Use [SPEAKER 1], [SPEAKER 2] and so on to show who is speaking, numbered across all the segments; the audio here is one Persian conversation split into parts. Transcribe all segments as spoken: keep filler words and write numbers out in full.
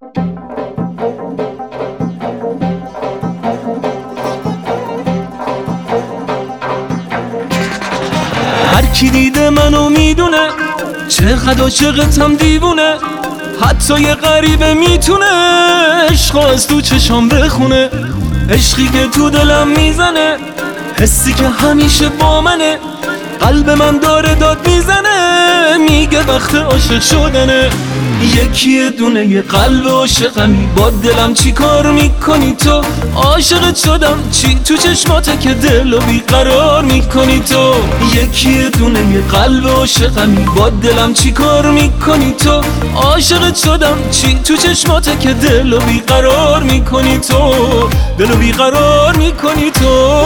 [SPEAKER 1] هر کی دیده منو میدونه چقدر عاشقتم دیوونه، حتی یه غریبه میتونه عشقو از تو چشام بخونه. عشقی که تو دلم میزنه، حسی که همیشه با منه، قلب من داره داد میزنه، میگه وقت عاشق شدنه. یکی دونه یه قلب عاشقمی، با دلم چی کار میکنی تو؟ عاشقت شدم چی تو چشماته که دلو بیقرار میکنی تو؟ یکی دونه یه قلب عاشقمی، با دلم چی کار میکنی تو؟ عاشقت شدم چی تو چشماته که دلو بیقرار میکنی تو؟ دلو بیقرار میکنی تو.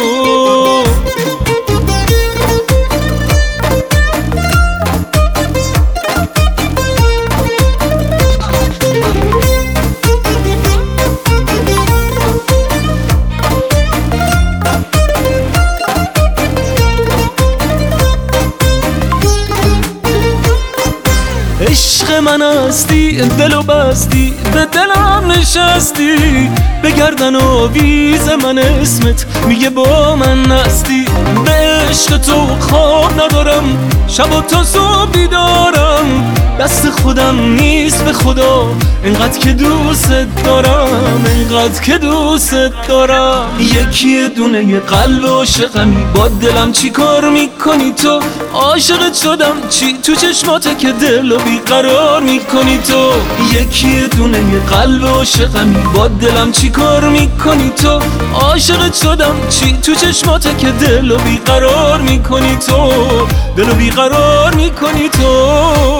[SPEAKER 1] عشق من هستی، دلو بستی، به دلم نشستی، به گردن و ویز من اسمت میگه با من نستی. به عشق تو خواب ندارم، شب و تا صبح بیدارم، دست خودم نیست به خدا، اینقدر که دوست دارم، اینقدر که دوست دارم. یکی دونه یه قلب عاشقمی، با دلم چی کار میکنی تو؟ عاشقت شدم چی تو چشماته که دلو بیقرار میکنی تو؟ یکی دونه یه قلب عاشقمی، با دلم چی کار میکنی تو؟ عاشقت شدم چی تو چشماته که دلو بیقرار میکنی تو؟ دلو بیقرار میکنی تو.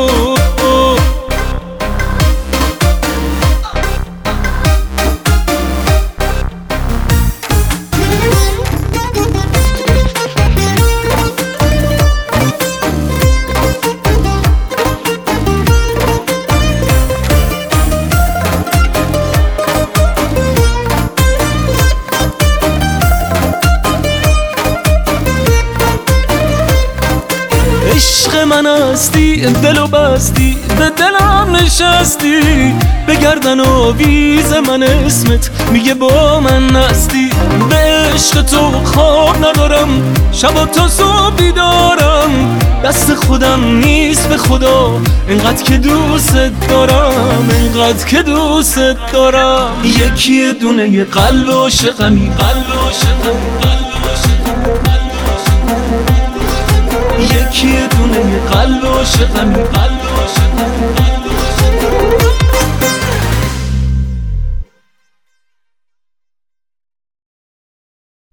[SPEAKER 1] عشق من هستی، دلو بستی، به دلم نشستی، به گردن و ویز من اسمت میگه با من نستی. به عشق تو خواب ندارم، شب و تا صبح بیدارم، دست خودم نیست به خدا، اینقدر که دوست دارم، اینقدر که دوست دارم. یکی دونه یه قلب عاشقمی، قلب عاشقمی، قلب عاشقمی، یکی دونه یه قلب عاشقمی.